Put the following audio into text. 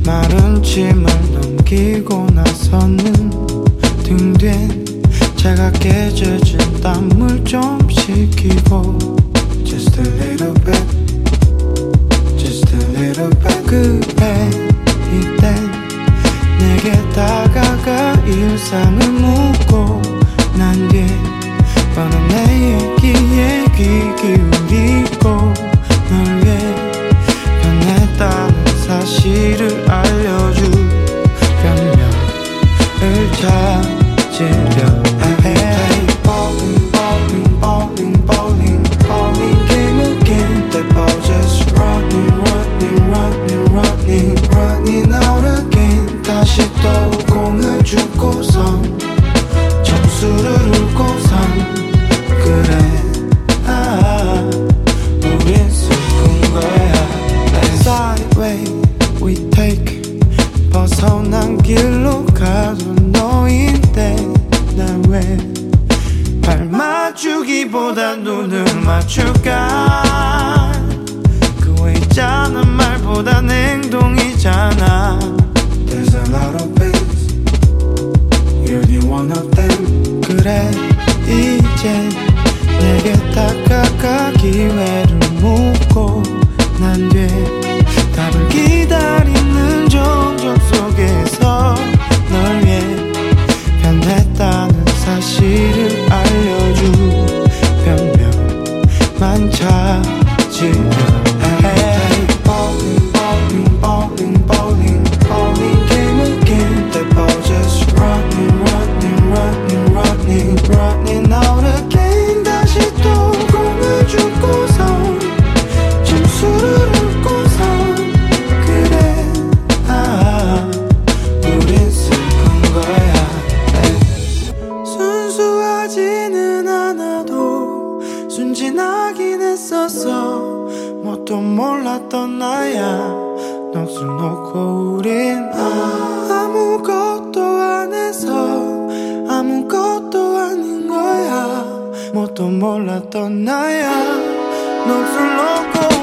마른 침을 넘기고 나서는 등 뒤엔 차갑게 젖은 땀을 좀 식히고 Just a little bit, just a little bit. 그래 이땐 내게 다가가 일상을 묻고 난 뒤에 뻔한 내 얘기에 귀 기울이고 널 위해 변했다는 사실을 알려줄 변명을 찾으려 해. Bowling, bowling, bowling, bowling, bowling game again. The ball just running, running, running, running, running out again. 다시 또 공을 주고선 점수를 울고선 그래 우린 슬픈 거야. Sideway we take 벗어난 길로 가던 너인데 난 왜 발 맞추기보다 눈을 맞출까. 그 외 있잖아 말보다 행동이잖아. There's a lot of things, you're the one of them. 그래 이젠 내게 다가가 기회를 묻고 난 뒤에 답을 기다리는 정적 속에서 널 위해 변했다는 사실을 알려줄 변명만 찾으려 해. Bowling, bowling, bowling, bowling, bowling game again. The ball just running, running, running, running, running out again. 다시 또 공을 주고선 점수를 울고선 그래 우린 슬픈 거야. 순수하지는 않아도 순진하긴 했었어. 뭣도 몰랐던 나야. 넋을 놓고 우린 아무것도 안 해서 아무것도 아닌 거야. 뭣도 몰랐던 나야. 넋을 놓고